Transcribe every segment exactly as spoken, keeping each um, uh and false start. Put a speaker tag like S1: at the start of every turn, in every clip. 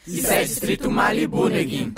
S1: Isso é Distrito Malibu, neguinho.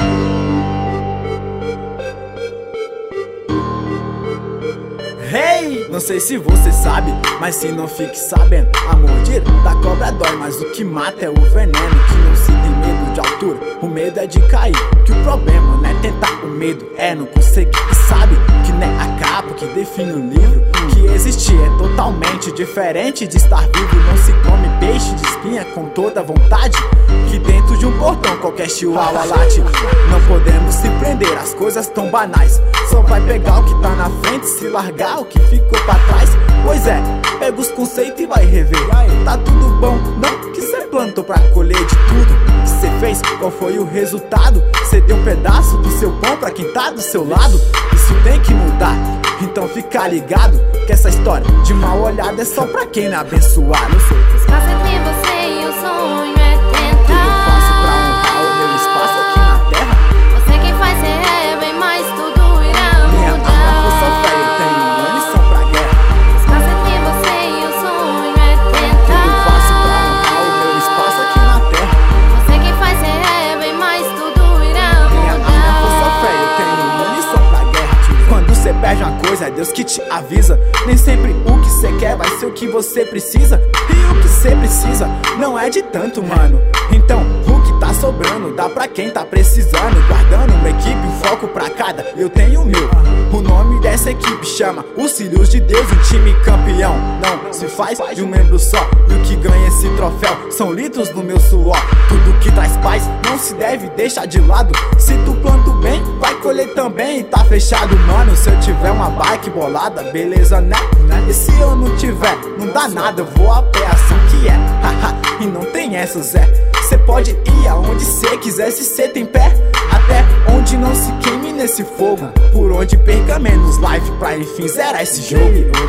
S2: Hey! Não sei se você sabe, mas se não fique sabendo, a mordida da cobra dói, mas o que mata é o veneno. Que não se tem medo de altura, o medo é de cair. Que o problema não é tentar, o medo é não conseguir. E sabe que não é a capa que define o livro. Que existir é totalmente diferente de estar vivo. Não se come peixe de espinha com toda vontade. Que dentro de um portão qualquer chihuahua late. Não podemos se prender às coisas tão banais. Só vai pegar o que tá na frente, se largar o que ficou pra trás. Pois é, pega os conceitos e vai rever. Tá tudo bom, não que cê plantou pra colher de tudo que cê fez. Qual foi o resultado? Cê deu um pedaço do seu pão pra quem tá do seu lado. Isso tem que mudar, então fica ligado que essa história de mal olhada é só pra quem não é abençoado.
S3: Espaço entre você e o sonho é tentar.
S2: Tudo faço pra honrar o meu espaço aqui na terra.
S3: Você quem faz ser é bem mais, tudo irá
S2: Minha
S3: mudar.
S2: arma, força, fé, eu tenho uma missão pra guerra.
S3: Espaço entre você e o sonho é tentar.
S2: Tudo faço pra honrar o meu espaço aqui na terra.
S3: Você quem faz ser é bem mais, tudo irá
S2: Minha arma, força,
S3: mudar.
S2: fé, eu tenho uma missão pra guerra. Quando cê perde uma coisa, é Deus que te avisa. Nem sempre o que cê quer vai ser o que você precisa. E o que cê precisa não é de tanto, mano. Então, o que tá sobrando dá pra quem tá precisando. Guardando uma equipe, um foco pra cada, eu tenho o meu. O nome dessa equipe chama Os Filhos de Deus, um time campeão. Não se faz de um membro só. E o que ganha esse troféu são litros no meu suor. Tudo que traz paz não se deve deixar de lado. Se tu planta o bem, vai colher também. Tá fechado, mano. Se eu tiver uma bike bolada, beleza, né? E se eu não tiver, não dá nada, eu vou a pé, assim que é. Haha, e não tem essa, Zé. Cê pode ir aonde cê quiser, se cê tem pé. Até onde não se queime nesse fogo. Por onde perca menos life pra enfim zerar esse jogo.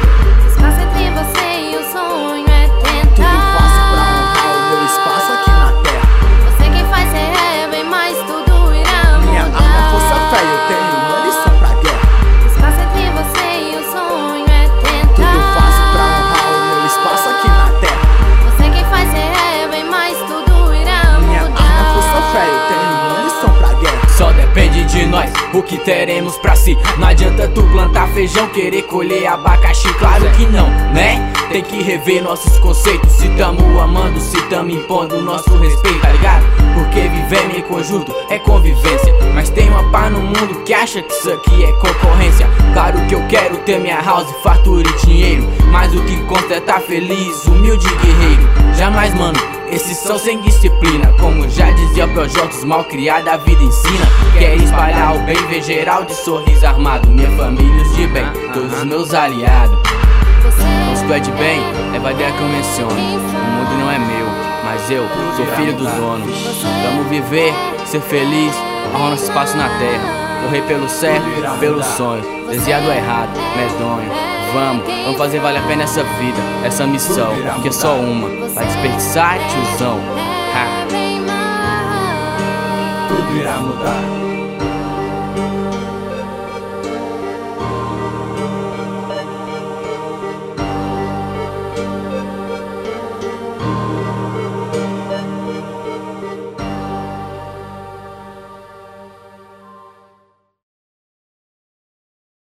S3: Espaço entre você e o sonho é
S2: Tudo
S3: tentar.
S2: faço pra honrar o meu espaço aqui na terra.
S3: Você quem faz ser é bem mais, tudo irá
S2: Minha
S3: mudar.
S2: arma é força, fé, eu tenho uma lição pra guerra.
S3: Espaço entre você e o sonho é tentar.
S2: Tudo faço pra honrar o meu espaço aqui na terra.
S3: Você quem faz ser é bem mais, tudo irá
S2: Minha
S3: mudar.
S2: arma é força, fé, eu tenho uma lição pra guerra.
S1: Só depende de nós, o que teremos pra si. Não adianta tu plantar feijão, querer colher abacaxi. Claro que não, né? Tem que rever nossos conceitos. Se tamo amando, se tamo impondo o nosso respeito, tá ligado? Porque vivemos em conjunto é convivência. Mas tem uma pá no mundo que acha que isso aqui é concorrência. Claro que eu quero ter minha house, fartura e dinheiro. Mas o que conta é tá feliz, humilde e guerreiro. Jamais, mano, esses são sem disciplina. Como já dizia o Projotos, mal criada a vida ensina. Quer espalhar o bem, ver geral de sorriso armado. Minha família os de bem, todos os meus aliados. Se tu é de bem, leva a ideia que eu menciono. O mundo não é meu, mas eu sou filho do dono. Vamos viver, ser feliz, honrar nosso espaço na terra. Correr pelo certo, pelo sonho. Desviado é errado, medonho. Vamos, vamos fazer valer a pena essa vida, essa missão, que é só uma. Vai desperdiçar, tiozão. Ha.
S4: Tudo irá mudar.